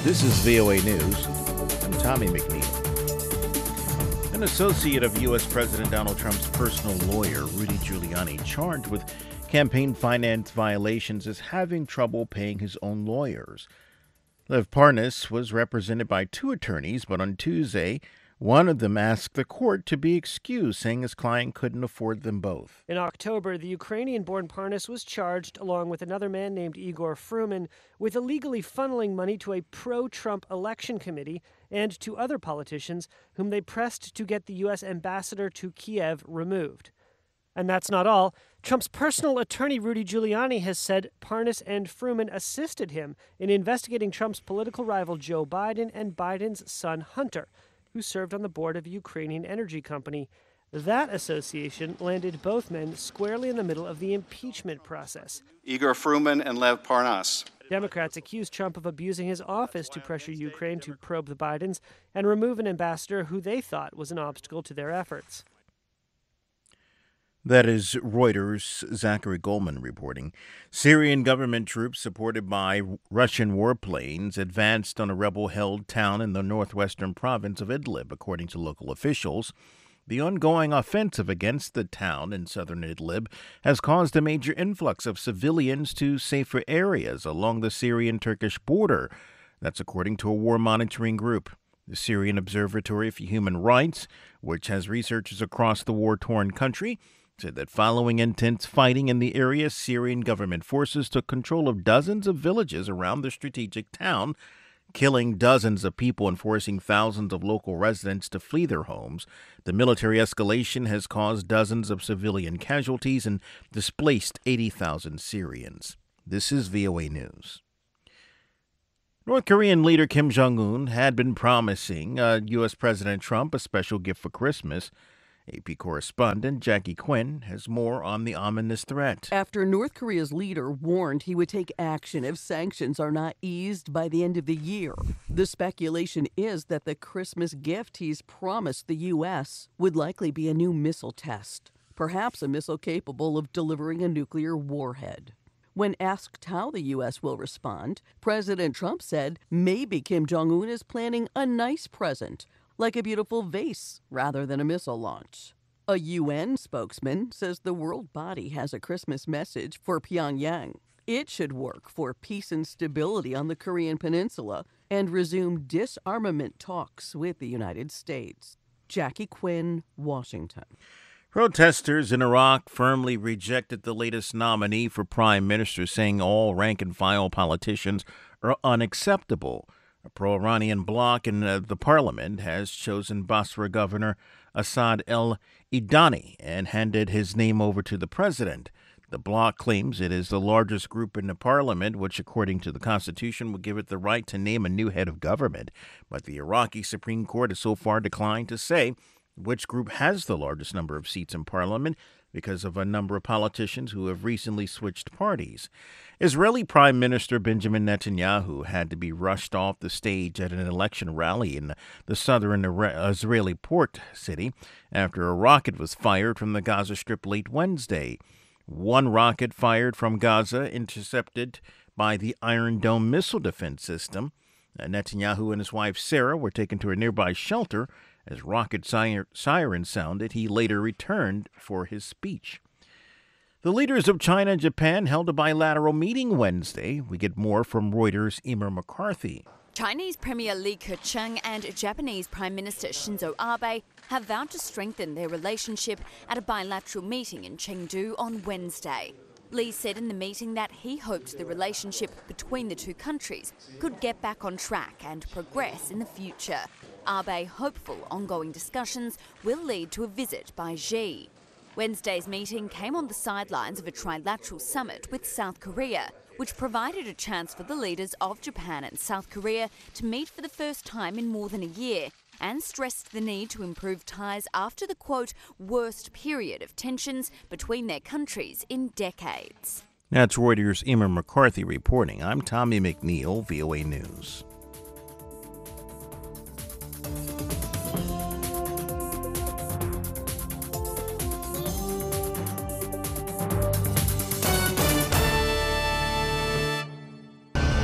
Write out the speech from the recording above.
This is VOA News. I'm Tommy McNeil. An associate of U.S. President Donald Trump's personal lawyer, Rudy Giuliani, charged with campaign finance violations, is having trouble paying his own lawyers. Lev Parnas was represented by two attorneys, but on Tuesday, one of them asked the court to be excused, saying his client couldn't afford them both. In October, the Ukrainian-born Parnas was charged, along with another man named Igor Fruman, with illegally funneling money to a pro-Trump election committee and to other politicians whom they pressed to get the U.S. ambassador to Kiev removed. And that's not all. Trump's personal attorney, Rudy Giuliani, has said Parnas and Fruman assisted him in investigating Trump's political rival Joe Biden and Biden's son Hunter, who served on the board of a Ukrainian energy company. That association landed both men squarely in the middle of the impeachment process. Igor Fruman and Lev Parnas. Democrats accused Trump of abusing his office to pressure Ukraine to probe the Bidens and remove an ambassador who they thought was an obstacle to their efforts. That is Reuters' Zachary Goldman reporting. Syrian government troops supported by Russian warplanes advanced on a rebel-held town in the northwestern province of Idlib, according to local officials. The ongoing offensive against the town in southern Idlib has caused a major influx of civilians to safer areas along the Syrian-Turkish border. That's according to a war monitoring group. The Syrian Observatory for Human Rights, which has researchers across the war-torn country, said that following intense fighting in the area, Syrian government forces took control of dozens of villages around the strategic town, killing dozens of people and forcing thousands of local residents to flee their homes. The military escalation has caused dozens of civilian casualties and displaced 80,000 Syrians. This is VOA News. North Korean leader Kim Jong-un had been promising U.S. President Trump a special gift for Christmas. AP correspondent Jackie Quinn has more on the ominous threat. After North Korea's leader warned he would take action if sanctions are not eased by the end of the year, the speculation is that the Christmas gift he's promised the U.S. would likely be a new missile test, perhaps a missile capable of delivering a nuclear warhead. When asked how the U.S. will respond, President Trump said maybe Kim Jong-un is planning a nice present, like a beautiful vase rather than a missile launch. A UN spokesman says the world body has a Christmas message for Pyongyang. It should work for peace and stability on the Korean peninsula and resume disarmament talks with the United States. Jackie Quinn, Washington. Protesters in Iraq firmly rejected the latest nominee for prime minister, saying all rank-and-file politicians are unacceptable. A pro-Iranian bloc in the parliament has chosen Basra Governor Assad el-Idani and handed his name over to the president. The bloc claims it is the largest group in the parliament, which, according to the Constitution, would give it the right to name a new head of government. But the Iraqi Supreme Court has so far declined to say which group has the largest number of seats in parliament because of a number of politicians who have recently switched parties. Israeli Prime Minister Benjamin Netanyahu had to be rushed off the stage at an election rally in the southern Israeli port city after a rocket was fired from the Gaza Strip late Wednesday. One rocket fired from Gaza intercepted by the Iron Dome missile defense system. Netanyahu and his wife Sarah were taken to a nearby shelter. As rocket sirens sounded, he later returned for his speech. The leaders of China and Japan held a bilateral meeting Wednesday. We get more from Reuters' Emer McCarthy. Chinese Premier Li Keqiang and Japanese Prime Minister Shinzo Abe have vowed to strengthen their relationship at a bilateral meeting in Chengdu on Wednesday. Li said in the meeting that he hoped the relationship between the two countries could get back on track and progress in the future. Abe hopeful ongoing discussions will lead to a visit by Xi. Wednesday's meeting came on the sidelines of a trilateral summit with South Korea, which provided a chance for the leaders of Japan and South Korea to meet for the first time in more than a year, and stressed the need to improve ties after the, quote, worst period of tensions between their countries in decades. That's Reuters' Emer McCarthy reporting. I'm Tommy McNeil, VOA News.